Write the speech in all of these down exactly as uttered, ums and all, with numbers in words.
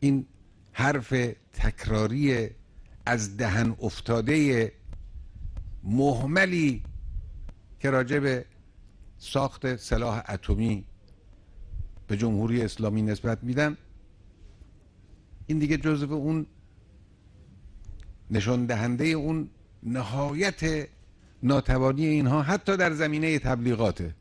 این حرف تکراری از دهن افتاده مهملی که راجع به ساخت سلاح اتمی به جمهوری اسلامی نسبت میدن، این دیگه جزو اون نشان دهنده اون نهایت ناتوانی اینها حتی در زمینه تبلیغاته.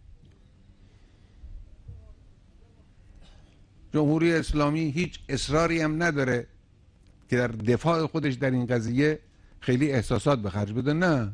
جمهوری اسلامی هیچ اصراری هم نداره که در دفاع خودش در این قضیه خیلی احساسات به خرج بده. نه،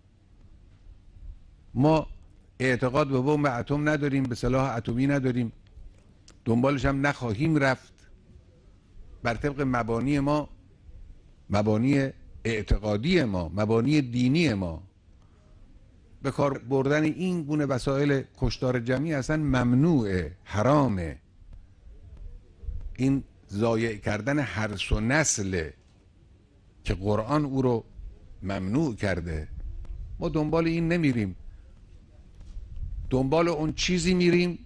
ما اعتقاد به بمب اتم نداریم، به سلاح اتمی نداریم، دنبالش هم نخواهیم رفت. بر طبق مبانی ما، مبانی اعتقادی ما، مبانی دینی ما، به کار بردن این گونه وسایل کشتار جمعی اصلا ممنوعه، حرامه. این ضایع کردن هرس و نسله که قرآن او رو ممنوع کرده. ما دنبال این نمیریم، دنبال اون چیزی میریم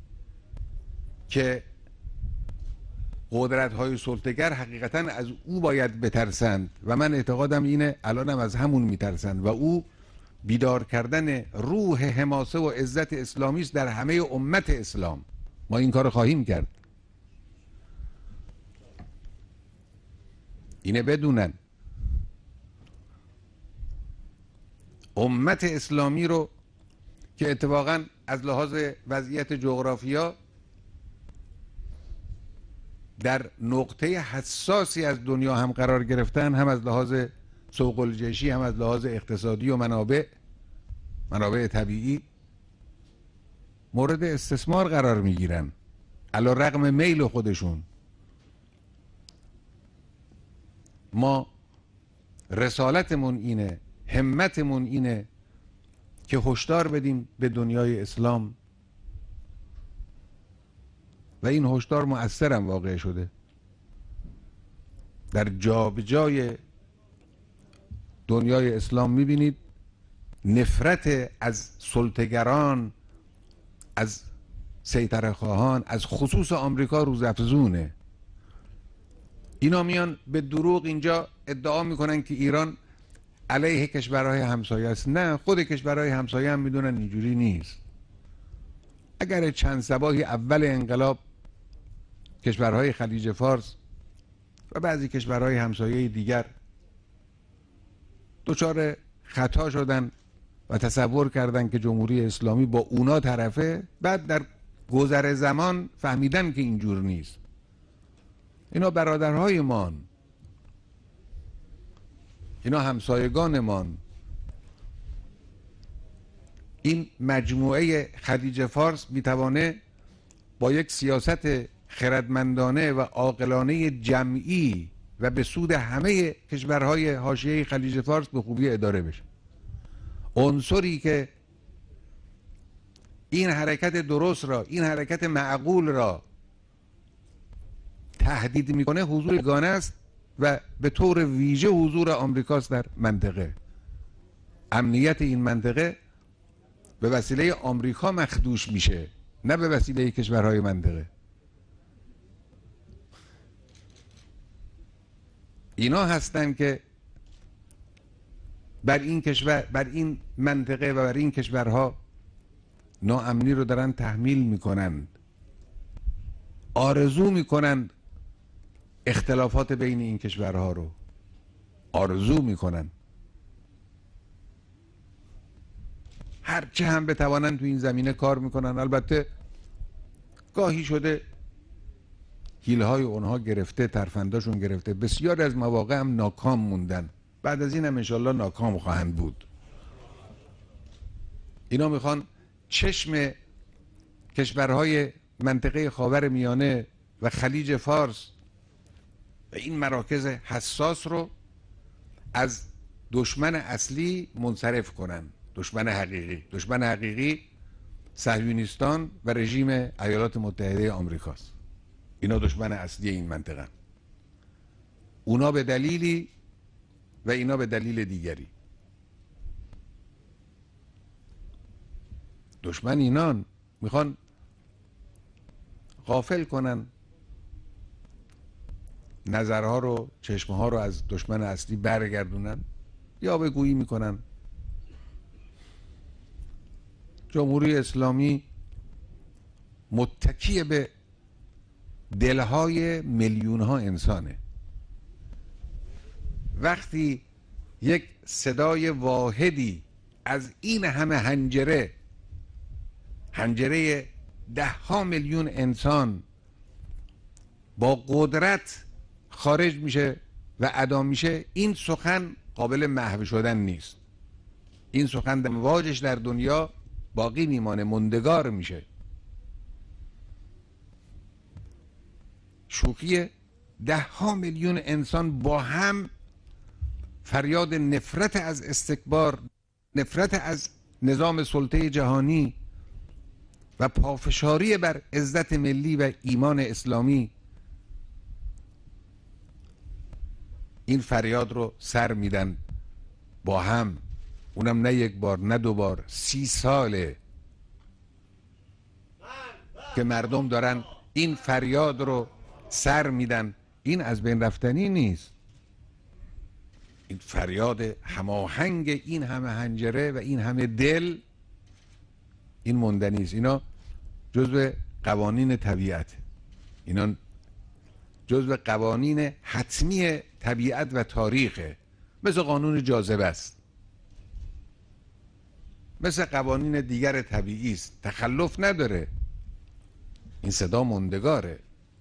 که قدرت‌های سلطه‌گر حقیقتاً از او باید بترسند و من اعتقادم اینه الانم از همون میترسند و او بیدار کردن روح حماسه و عزت اسلامی است در همه امت اسلام. ما این کار خواهیم کرد، اینه بدونن. امت اسلامی رو که اتفاقاً از لحاظ وضعیت جغرافیا در نقطه حساسی از دنیا هم قرار گرفتن، هم از لحاظ سوق الجیشی، هم از لحاظ اقتصادی و منابع منابع طبیعی مورد استثمار قرار میگیرن علی رغم میل خودشون. ما رسالتمون اینه، همتمون اینه که هشدار بدیم به دنیای اسلام و این هشدار مؤثرم واقع شده. در جا به جای دنیای اسلام میبینید نفرت از سلطه‌گران، از سیطره خواهان، از خصوص آمریکا روزافزونه. اینا میان به دروغ اینجا ادعا میکنن که ایران علیه کشورهای همسایه است. نه، خود کشورهای همسایه هم میدونن اینجوری نیست. اگر چند صباحی اول انقلاب کشورهای خلیج فارس و بعضی کشورهای همسایه دیگر دچار خطا شدن و تصور کردن که جمهوری اسلامی با اونا طرفه، بعد در گذر زمان فهمیدن که اینجور نیست. اینا برادرهای مان، اینا همسایگان مان. این مجموعه خلیج فارس میتوانه با یک سیاست خردمندانه و عاقلانه جمعی و به سود همه کشورهای حاشیه خلیج فارس به خوبی اداره بشه. عنصری که این حرکت درست را، این حرکت معقول را تهدید میکنه حضور یگانه است و به طور ویژه حضور آمریکاست در منطقه. امنیت این منطقه به وسیله آمریکا مخدوش میشه، نه به وسیله کشورهای منطقه. اینا هستن که بر این کشور، بر این منطقه و بر این کشورها ناامنی رو دارن تحمیل میکنند، آرزو میکنند اختلافات بین این کشورها رو آرزو میکنن. هرچه هم بتوانند تو این زمینه کار میکنن. البته گاهی شده حیله‌های اونها گرفته، ترفنداشون گرفته، بسیار از مواقع هم ناکام موندن. بعد از این هم انشالله ناکام خواهند بود. اینا میخوان چشم کشورهای منطقه خاور میانه و خلیج فارس و این مراکز حساس رو از دشمن اصلی منصرف کنن. دشمن حقیقی، دشمن حقیقی صهیونیستان و رژیم ایالات متحده آمریکاست. اینا دشمن اصلی این منطقه، اونا به دلیلی و اینا به دلیل دیگری. دشمن اینان میخوان غافل کنن نظرها رو، چشمها رو از دشمن اصلی برگردونن یا به گویی میکنن. جمهوری اسلامی متکی به دلهای میلیون ها انسانه. وقتی یک صدای واحدی از این همه حنجره، حنجره ده ها میلیون انسان با قدرت خارج میشه و ادا میشه، این سخن قابل محو شدن نیست. این سخن امواجش در دنیا باقی میمانه، مندگار میشه. شوخی ده ها میلیون انسان با هم فریاد نفرت از استکبار، نفرت از نظام سلطه جهانی و پافشاری بر عزت ملی و ایمان اسلامی، این فریاد رو سر میدن با هم. اونم نه یک بار، نه دو بار، سی ساله که مردم دارن این فریاد رو سر میدن. این از بین رفتنی نیست. این فریاد هماهنگ این همه حنجره و این همه دل، این موندنی است. اینا جزو قوانین طبیعت، اینا جزو قوانین حتمی طبیعت و تاریخه. مثل قانون جاذبه است، مثل قوانین دیگر طبیعی است، تخلف نداره. این صدا موندگاره.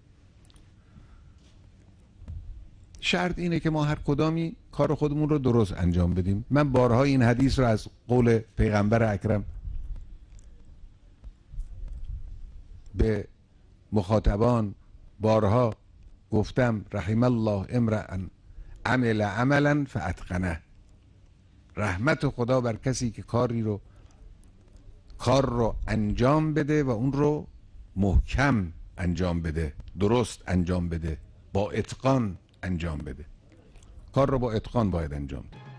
شرط اینه که ما هر کدامی کار خودمون رو درست انجام بدیم. من بارها این حدیث رو از قول پیغمبر اکرم به مخاطبان بارها گفتم: رحم الله امرأ عمل عملا فاتقنه. رحمت خدا بر کسی که کاری رو کار رو انجام بده و اون رو محکم انجام بده، درست انجام بده، با اتقان انجام بده. کار رو با اتقان باید انجام بده.